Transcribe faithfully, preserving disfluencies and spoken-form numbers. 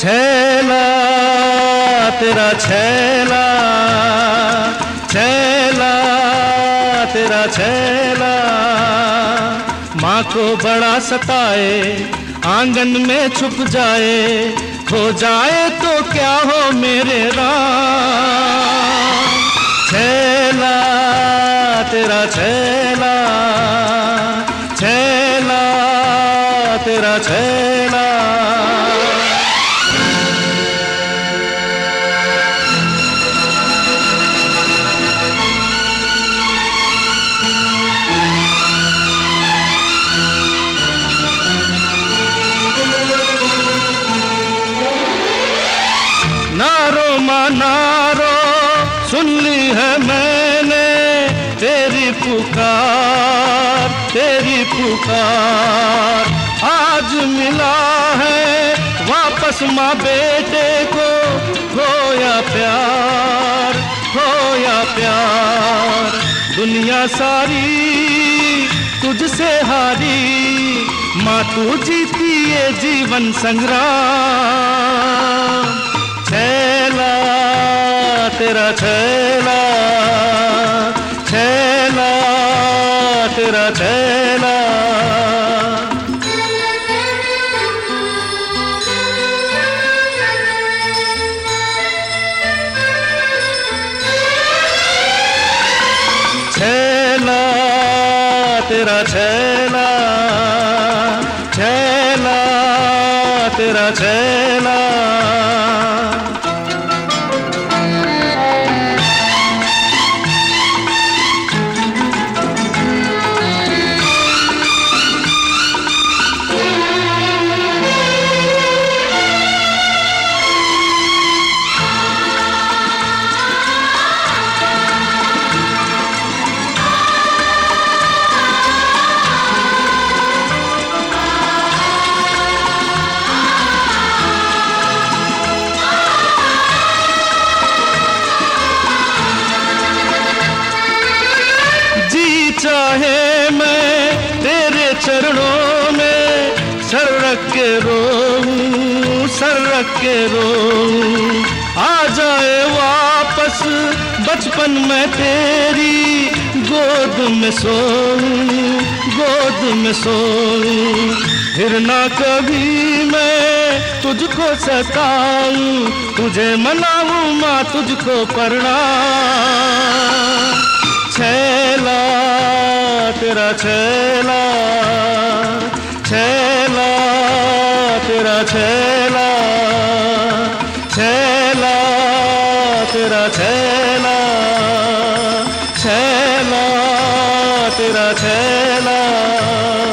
छैला तेरा छैला, छैला तेरा छैला, माँ को बड़ा सताए, आंगन में छुप जाए, खो जाए तो क्या हो मेरे राम। छैला तेरा छैला, छैला तेरा छैला। नारो माँ नारो, सुन ली है मैंने तेरी पुकार, तेरी पुकार। आज मिला है वापस माँ बेटे को, खोया प्यार, खोया प्यार। दुनिया सारी तुझसे हारी, माँ तू जीती ये जीवन संग्राम। छैला तेरा छैला, छैला तेरा छैला। छैला तेरा छैला, छैला तेरा छैला। चाहे मैं तेरे चरणों में सर रख के रोऊं, सर रख के रोऊं। आ जाए वापस बचपन में तेरी गोद में सोऊं, गोद में सोऊं। फिर ना कभी मैं तुझको सताऊं, तुझे मनाऊं माँ तुझको प्रणाम। छैला तेरा छैला, छैला तेरा छैला, छैला तेरा छैला, छैला तेरा छैला।